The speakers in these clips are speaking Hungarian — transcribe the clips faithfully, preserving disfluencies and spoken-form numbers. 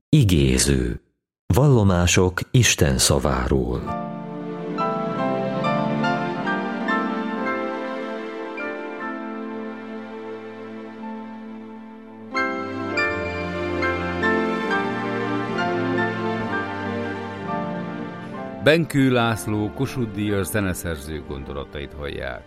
Igéző. Vallomások Isten szaváról. Benkő László Kossuth-díjas zeneszerző gondolatait hallják.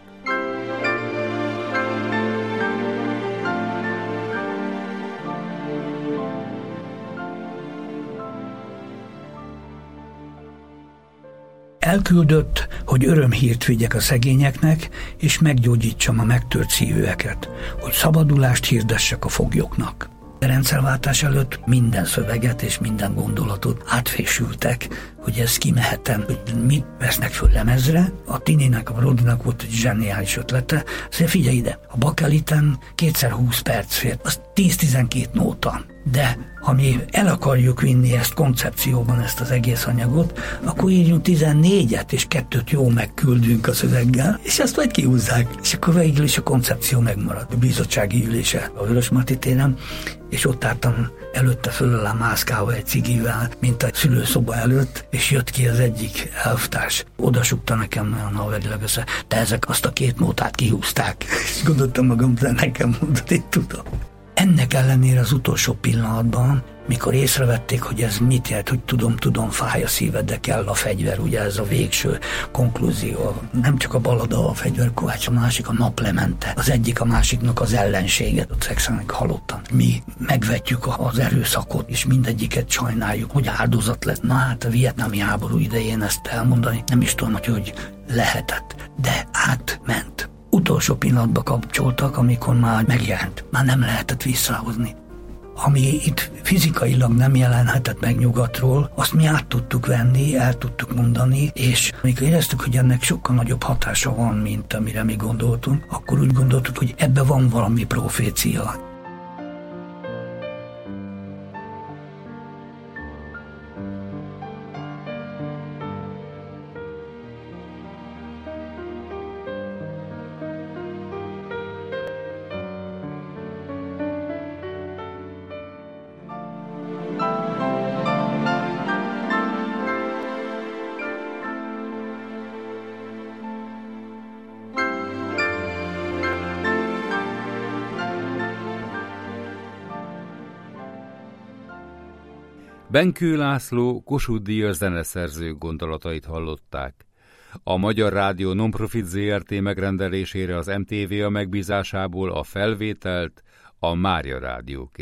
Elküldött, hogy örömhírt vigyek a szegényeknek, és meggyógyítsam a megtört szívűeket, hogy szabadulást hirdessek a foglyoknak. A rendszerváltás előtt minden szöveget és minden gondolatot átfésültek, hogy ez kimehetem, hogy mit vesznek föl lemezre. A Tininek, a Rodinak volt egy zseniális ötlete. Szóval figyelj ide, a bakeliten kétszer húsz perc fért, az tíz-tizenkét nóta. De ha mi el akarjuk vinni ezt koncepcióban, ezt az egész anyagot, akkor írjunk tizennégyet, és kettőt jó megküldünk a szöveggel, és azt majd kihúzzák. És akkor végül is a koncepció megmarad. A bizottsági ülése a Vörösmarty téren, és ott álltam előtte föl alá mászkálva egy cigivel, mint a szülőszoba előtt, és jött ki az egyik elvtárs. Oda sukta nekem olyan haverileg össze, te ezek azt a két nótát kihúzták. És gondoltam magam, de nekem mondod, én tudom. Ennek ellenére az utolsó pillanatban, mikor észrevették, hogy ez mit jelent, hogy tudom, tudom, fáj a szíved, de kell a fegyver, ugye ez a végső konklúzió. Nem csak a balada a fegyverkovács, a másik a naplemente, az egyik a másiknak az ellensége. Ott szexelnek halottan. Mi megvetjük az erőszakot, és mindegyiket sajnáljuk, hogy áldozat lett. Na hát a vietnámi háború idején ezt elmondani, nem is tudom, hogy lehetett, de átment. Utolsó pillanatban kapcsoltak, amikor már megjelent. Már nem lehetett visszahozni. Ami itt fizikailag nem jelenhetett meg nyugatról, azt mi át tudtuk venni, el tudtuk mondani, és amikor éreztük, hogy ennek sokkal nagyobb hatása van, mint amire mi gondoltunk, akkor úgy gondoltuk, hogy ebben van valami profécia. Benkő László Kossuth-díjas zeneszerző gondolatait hallották. A Magyar Rádió Nonprofit zé er té megrendelésére az em té vé a megbízásából a felvételt a Mária Rádió